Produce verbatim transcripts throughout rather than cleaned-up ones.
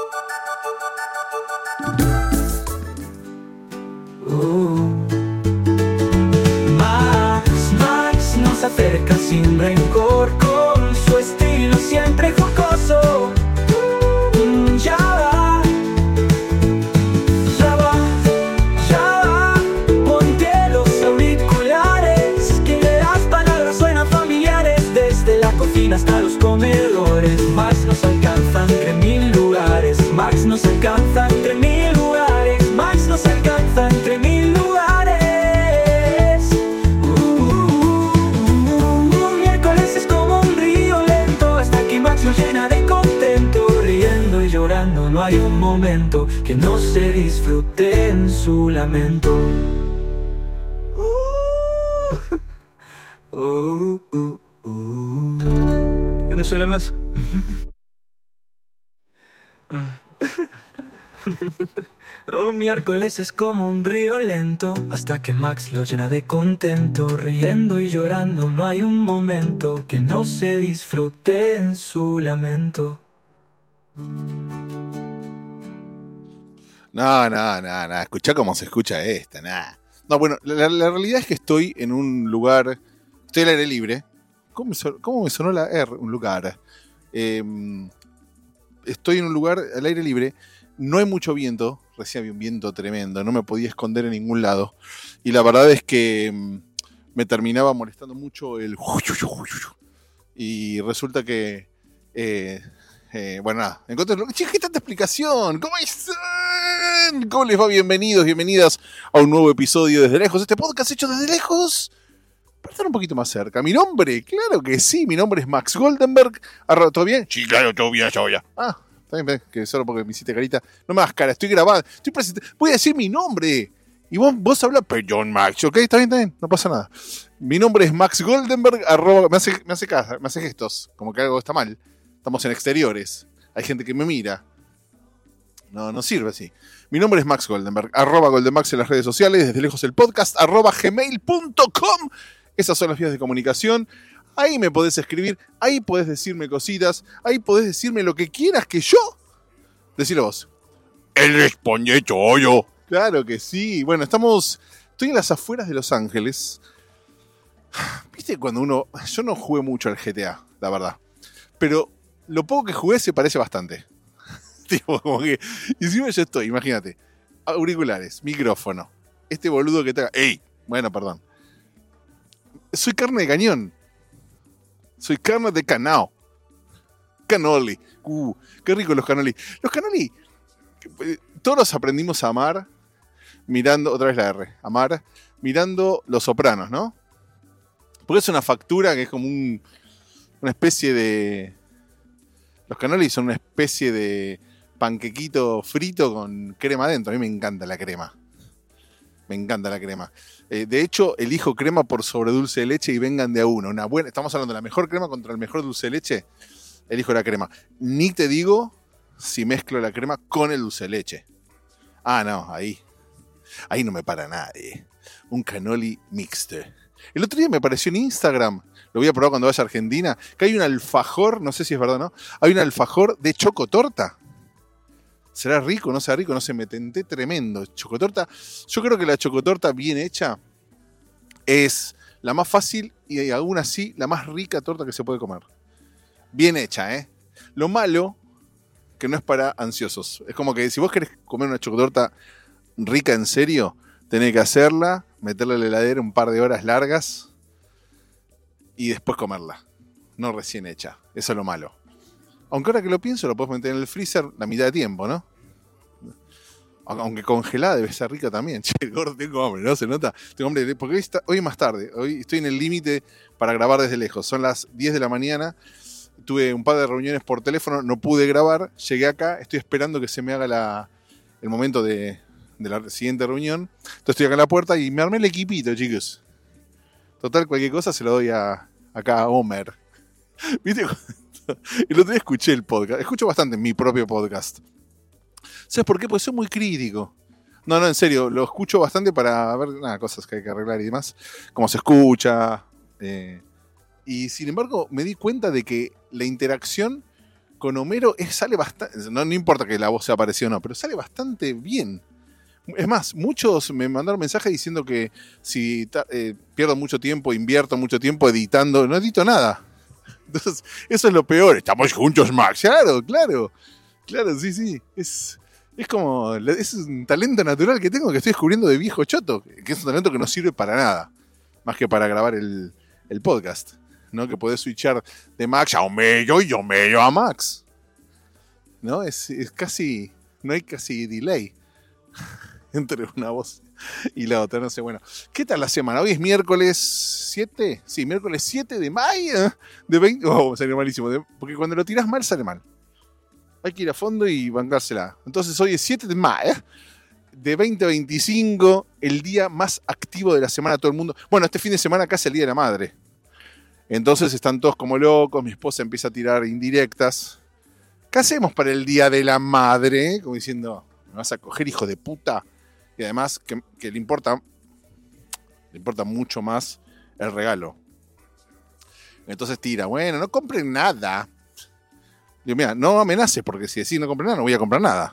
Uh. Max, Max nos acerca sin rencor, con su estilo siempre jocoso. Mm, ya va, ya va, ya va. Ponte los auriculares, que las palabras suenan familiares. Desde la cocina hasta los comedores, Max nos alcanza entre mil lugares. Max nos alcanza entre mil lugares. Max nos alcanza entre mil lugares. Uh, uh, uh, uh, miércoles es como un río lento, hasta que Max lo llena de contento. Riendo y llorando, no hay un momento que no se disfrute en su lamento. Uh, uh, uh, uh. ¿Qué no suena más? Un miércoles es como un río lento, hasta que Max lo llena de contento. Riendo y llorando, no hay un momento que no se disfrute en su lamento. No, no, no, no. Escuchá cómo se escucha esta, nada. No, bueno, la, la realidad es que estoy en un lugar. Estoy al aire libre. ¿Cómo me, son, cómo me sonó la R? Un lugar. Eh, estoy en un lugar al aire libre. No hay mucho viento. Recién había un viento tremendo. No me podía esconder en ningún lado. Y la verdad es que mm, me terminaba molestando mucho el. Y resulta que. Eh, eh, bueno, nada. Encontré. Che, ¿qué tanta explicación? ¿Cómo están? ¿Cómo les va? Bienvenidos, bienvenidas a un nuevo episodio Desde Lejos. Este podcast hecho desde lejos. Para estar un poquito más cerca. Mi nombre, claro que sí. Mi nombre es Max Goldenberg. ¿Todo bien? Sí, claro, todo bien, todo bien. Ah, está bien, que solo porque me hiciste carita. No me hagas cara, estoy grabando. Estoy presente. Voy a decir mi nombre. Y vos, vos hablas, perdón, Max, ¿ok? Está bien, está bien, no pasa nada. Mi nombre es Max Goldenberg. Arroba, me hace, me hace casa, me hace gestos. Como que algo está mal. Estamos en exteriores. Hay gente que me mira. No, no sirve así. Mi nombre es Max Goldenberg. Arroba Goldenmax en las redes sociales. Desde Lejos el podcast. Arroba gmail punto com. Esas son las vías de comunicación. Ahí me podés escribir. Ahí podés decirme cositas. Ahí podés decirme lo que quieras que yo. Decilo vos. Él responde todo. Claro que sí. Bueno, estamos... Estoy en las afueras de Los Ángeles. Viste cuando uno... Yo no jugué mucho al G T A, la verdad. Pero lo poco que jugué se parece bastante. Tipo, como que... Y encima yo estoy, imagínate. Auriculares, micrófono. Este boludo que te... ¡Ey! Bueno, perdón. Soy carne de cañón. Soy carne de canao. Canoli. Uh, qué rico los canoli. Los canoli, todos los aprendimos a amar mirando, otra vez la R, amar, mirando Los Sopranos, ¿no? Porque es una factura que es como un, una especie de... Los canoli son una especie de panquequito frito con crema adentro. A mí me encanta la crema. Me encanta la crema. Eh, de hecho, elijo crema por sobre dulce de leche y vengan de a uno. Una buena, estamos hablando de la mejor crema contra el mejor dulce de leche. Elijo la crema. Ni te digo si mezclo la crema con el dulce de leche. Ah, no, ahí. Ahí no me para nadie. Un canoli mixto. El otro día me apareció en Instagram, lo voy a probar cuando vaya a Argentina, que hay un alfajor, no sé si es verdad o no, hay un alfajor de chocotorta. ¿Será rico? ¿No será rico? No sé, me tenté tremendo. Chocotorta, yo creo que la chocotorta bien hecha es la más fácil y aún así la más rica torta que se puede comer. Bien hecha, ¿eh? Lo malo, que no es para ansiosos. Es como que si vos querés comer una chocotorta rica en serio, tenés que hacerla, meterla en la heladera un par de horas largas y después comerla. No recién hecha. Eso es lo malo. Aunque ahora que lo pienso, lo puedes meter en el freezer la mitad de tiempo, ¿no? Aunque congelada debe ser rica también. Che, gordo, tengo hambre, ¿no? Se nota. Tengo hambre. Porque hoy, está, hoy es más tarde. Hoy estoy en el límite para grabar desde lejos. Son las diez de la mañana. Tuve un par de reuniones por teléfono. No pude grabar. Llegué acá. Estoy esperando que se me haga la, el momento de, de la siguiente reunión. Entonces estoy acá en la puerta y me armé el equipito, chicos. Total, cualquier cosa se lo doy a, acá a Homer. ¿Viste? El otro día escuché el podcast. Escucho bastante mi propio podcast. ¿Sabes por qué? Porque soy muy crítico. No, no, en serio. Lo escucho bastante para ver nada, cosas que hay que arreglar y demás. Cómo se escucha. Eh, y sin embargo, me di cuenta de que la interacción con Homero es, sale bastante, no, no importa que la voz sea parecida o no, pero sale bastante bien. Es más, muchos me mandaron mensajes diciendo que si eh, pierdo mucho tiempo, invierto mucho tiempo editando, no edito nada. Entonces, eso es lo peor. Estamos juntos, Max. Claro, claro. Claro, sí, sí. Es, es como, es un talento natural que tengo que estoy descubriendo de viejo choto, que es un talento que no sirve para nada, más que para grabar el, el podcast, ¿no? Que podés switchar de Max a Homero y Homero a Max. ¿No? Es, es casi, no hay casi delay entre una voz y la otra, no sé, bueno. ¿Qué tal la semana? Hoy es miércoles siete, sí, miércoles siete de mayo de veinte, oh, salió malísimo, de, porque cuando lo tirás mal sale mal. Hay que ir a fondo y bancársela. Entonces hoy es siete de mayo de veinte veinticinco, el día más activo de la semana, todo el mundo. Bueno, este fin de semana acá es el Día de la Madre. Entonces están todos como locos, mi esposa empieza a tirar indirectas. ¿Qué hacemos para el Día de la Madre? Como diciendo, me vas a coger, hijo de puta. Y además que, que le importa le importa mucho más el regalo. Entonces tira, bueno, no compren nada. Digo, mira, no amenaces, porque si decís no compren nada, no voy a comprar nada.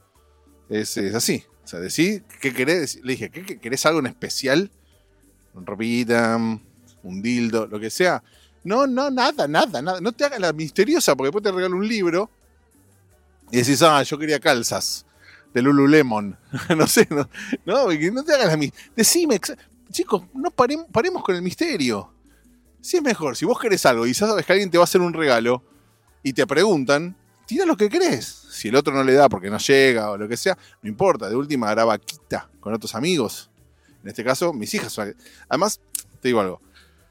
Es, es así. O sea, decís, ¿qué querés? Le dije, ¿qué, ¿querés algo en especial? Un ropita, un dildo, lo que sea. No, no, nada, nada, nada. No te hagas la misteriosa, porque después te regalo un libro y decís, ah, yo quería calzas de Lululemon. No sé, no, no, no te hagas la misteriosa. Decime, chicos, no paremos, paremos con el misterio. Si es mejor, si vos querés algo y sabes que alguien te va a hacer un regalo y te preguntan, tira lo que querés. Si el otro no le da porque no llega o lo que sea, no importa. De última, hará vaquita con otros amigos. En este caso, mis hijas. Además, te digo algo.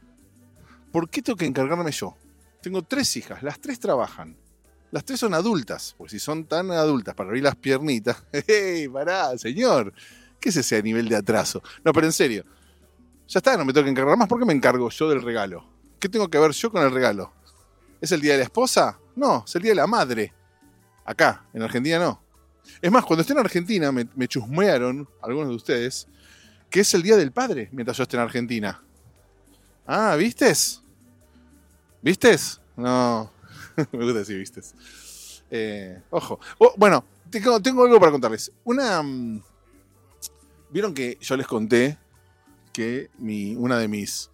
¿Por qué tengo que encargarme yo? Tengo tres hijas, las tres trabajan. Las tres son adultas, pues si son tan adultas para abrir las piernitas. ¡Hey, pará, señor! ¿Qué es ese nivel de atraso? No, pero en serio. Ya está, no me tengo que encargar más. ¿Por qué me encargo yo del regalo? ¿Qué tengo que ver yo con el regalo? ¿Es el día de la esposa? No, es el día de la madre. Acá, en Argentina no. Es más, cuando esté en Argentina, me, me chusmearon algunos de ustedes, que es el día del padre mientras yo esté en Argentina. Ah, ¿vistes? ¿Vistes? No, me gusta decir vistes. Eh, ojo. Oh, bueno, tengo, tengo algo para contarles. Una... Um, Vieron que yo les conté que mi, una de mis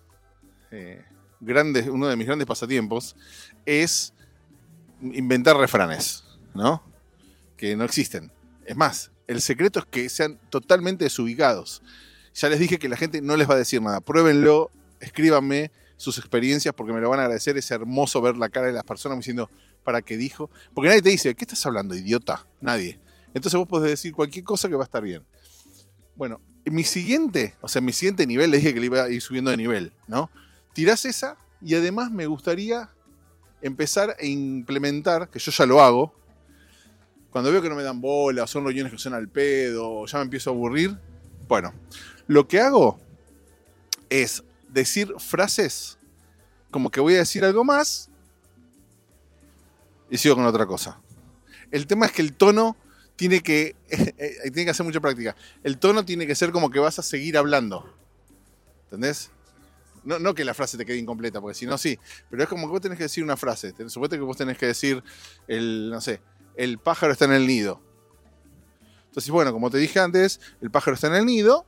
eh, grandes, uno de mis grandes pasatiempos es inventar refranes, ¿no? Que no existen. Es más, el secreto es que sean totalmente desubicados. Ya les dije que la gente no les va a decir nada. Pruébenlo, escríbanme sus experiencias porque me lo van a agradecer. Es hermoso ver la cara de las personas diciendo, ¿para qué dijo? Porque nadie te dice, ¿qué estás hablando, idiota? Nadie. Entonces vos podés decir cualquier cosa que va a estar bien. Bueno, en mi siguiente, o sea, en mi siguiente nivel, le dije que le iba a ir subiendo de nivel, ¿no? Tirás esa y además me gustaría empezar a implementar, que yo ya lo hago, cuando veo que no me dan bola, o son reuniones que son al pedo, o ya me empiezo a aburrir, bueno, lo que hago es decir frases como que voy a decir algo más y sigo con otra cosa. El tema es que el tono tiene que eh, tiene que hacer mucha práctica. El tono tiene que ser como que vas a seguir hablando. ¿Entendés? No, no que la frase te quede incompleta, porque si no, sí. Pero es como que vos tenés que decir una frase. Suponete que vos tenés que decir, el, no sé, el pájaro está en el nido. Entonces, bueno, como te dije antes, el pájaro está en el nido.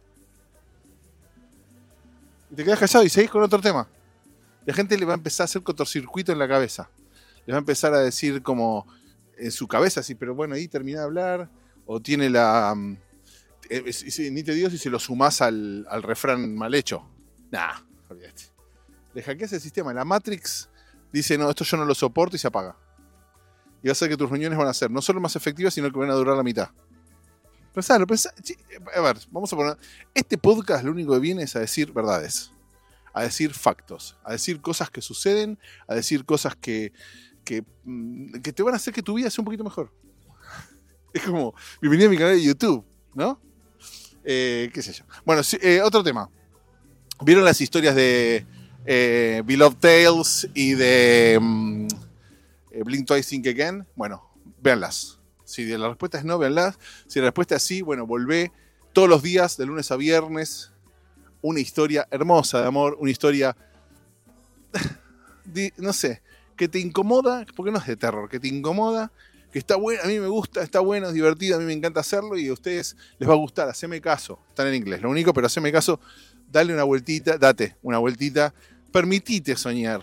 Y te quedas callado y seguís con otro tema. La gente le va a empezar a hacer cortocircuito en la cabeza. Le va a empezar a decir como en su cabeza, sí, pero bueno, ahí termina de hablar. O tiene la... Um, eh, eh, ni te digo si se lo sumás al, al refrán mal hecho. Nah, olvídate. Le hackeas el sistema. La Matrix dice, no, esto yo no lo soporto y se apaga. Y va a hacer que tus reuniones van a ser no solo más efectivas, sino que van a durar la mitad. Pensalo, pensá. A ver, vamos a poner... Este podcast lo único que viene es a decir verdades. A decir factos. A decir cosas que suceden. A decir cosas que... Que, que te van a hacer que tu vida sea un poquito mejor. Es como, bienvenido a mi canal de YouTube, ¿no? Eh, qué sé yo. Bueno, sí, eh, otro tema. ¿Vieron las historias de eh, Beloved Tales y de um, eh, Blink Twice Think Again? Bueno, véanlas. Si la respuesta es no, véanlas. Si la respuesta es sí, bueno, volvé todos los días, de lunes a viernes, una historia hermosa de amor, una historia, de, no sé, que te incomoda, porque no es de terror, que te incomoda, que está bueno, a mí me gusta, está bueno, es divertido, a mí me encanta hacerlo y a ustedes les va a gustar, haceme caso. Están en inglés, lo único, pero haceme caso, dale una vueltita, date una vueltita, permitite soñar.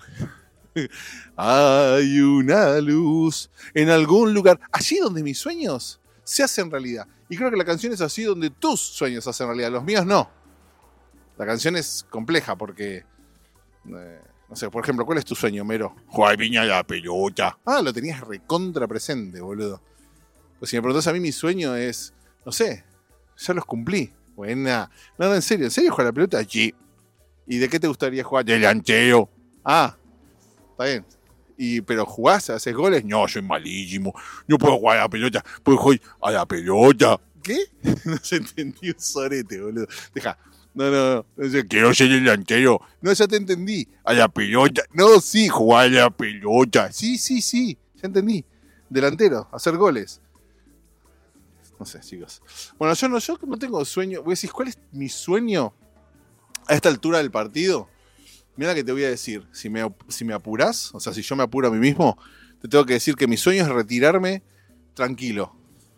Hay una luz en algún lugar, allí donde mis sueños se hacen realidad. Y creo que la canción es así donde tus sueños se hacen realidad, los míos no. La canción es compleja porque, eh, no sé, por ejemplo, ¿cuál es tu sueño, Mero? Jugar piña la pelota. Ah, lo tenías recontra presente, boludo. Pues si me preguntás a mí, mi sueño es, no sé, ya los cumplí. Buena. No, no, en serio, ¿en serio jugar la pelota? Sí. ¿Y de qué te gustaría jugar? Delantero. Ah, está bien. Y, ¿pero jugás? ¿Haces goles? No, soy malísimo. No puedo jugar a la pelota. Puedo jugar a la pelota. ¿Qué? No se entendí un sorete, boludo. Deja. No, no, no. no quiero ser delantero. No, ya te entendí. A la pelota. No, sí, jugar a la pelota. Sí, sí, sí. Ya entendí. Delantero, hacer goles. No sé, chicos. Bueno, yo no, yo no tengo sueño. Vos decís, ¿cuál es mi sueño a esta altura del partido? Mira que te voy a decir. Si me, si me apurás, o sea, si yo me apuro a mí mismo, te tengo que decir que mi sueño es retirarme tranquilo.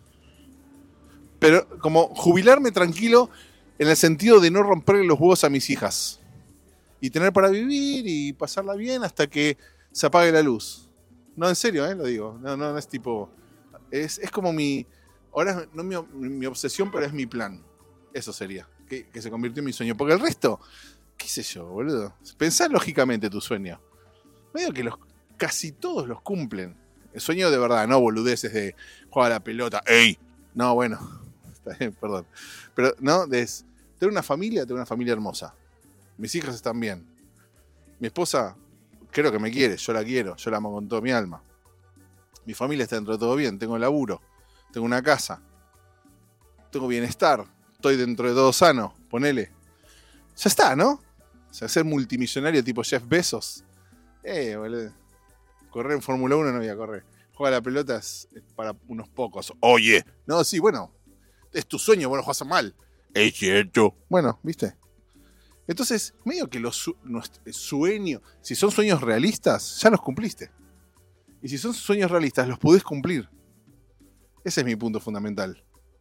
Pero como jubilarme tranquilo en el sentido de no romperle los huevos a mis hijas. Y tener para vivir y pasarla bien hasta que se apague la luz. No, en serio, ¿eh? Lo digo. No, no, no es tipo... Es, es como mi... Ahora es no mi, mi obsesión, pero es mi plan. Eso sería. Que, que se convirtió en mi sueño. Porque el resto... ¿Qué sé yo, boludo? Pensá lógicamente tu sueño. Medio que los, casi todos los cumplen. El sueño de verdad, no boludeces de jugar a la pelota. ¡Ey! No, bueno. Está bien, perdón. Pero, no, de tener una familia, tener una familia hermosa. Mis hijas están bien. Mi esposa, creo que me quiere. Yo la quiero. Yo la amo con toda mi alma. Mi familia está dentro de todo bien. Tengo laburo. Tengo una casa. Tengo bienestar. Estoy dentro de todo sano. Ponele. Ya está, ¿no? O sea, ser multimillonario tipo Jeff Bezos. Eh, boludo. Correr en Fórmula uno no voy a correr. Jugar a la pelota es para unos pocos. Oye. No, sí, bueno. Es tu sueño, vos lo jugás mal. Es cierto. Bueno, ¿viste? Entonces, medio que los su- sueños, si son sueños realistas, ya los cumpliste. Y si son sueños realistas, los podés cumplir. Ese es mi punto fundamental.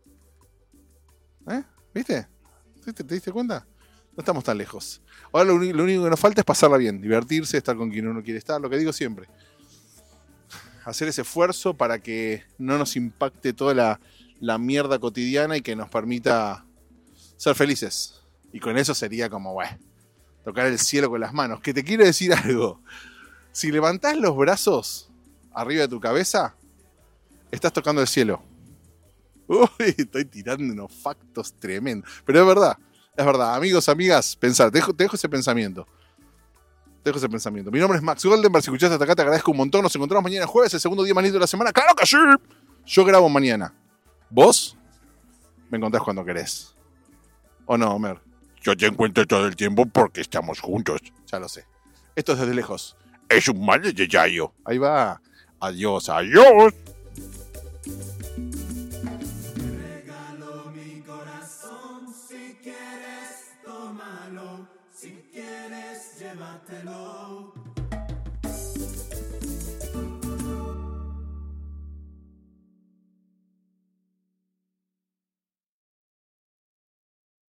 ¿Eh? ¿Viste? ¿Te, te diste cuenta? No estamos tan lejos. Ahora lo, lo único que nos falta es pasarla bien, divertirse, estar con quien uno quiere estar, lo que digo siempre. Hacer ese esfuerzo para que no nos impacte toda la, la mierda cotidiana y que nos permita ser felices. Y con eso sería como, bueno, tocar el cielo con las manos. Que te quiero decir algo. Si levantás los brazos arriba de tu cabeza, estás tocando el cielo. Uy, estoy tirando unos factos tremendos. Pero es verdad. Es verdad, amigos, amigas, pensar, te dejo, te dejo ese pensamiento. Te dejo ese pensamiento. Mi nombre es Max Goldenberg, si escuchaste hasta acá te agradezco un montón. Nos encontramos mañana jueves, el segundo día más lindo de la semana. ¡Claro que sí! Yo grabo mañana. ¿Vos? Me encontrás cuando querés. ¿O no, Homer? Yo te encuentro todo el tiempo porque estamos juntos. Ya lo sé. Esto es Desde Lejos. Es un mal de Yayo. Ahí va. Adiós, adiós. Si quieres, llévatelo.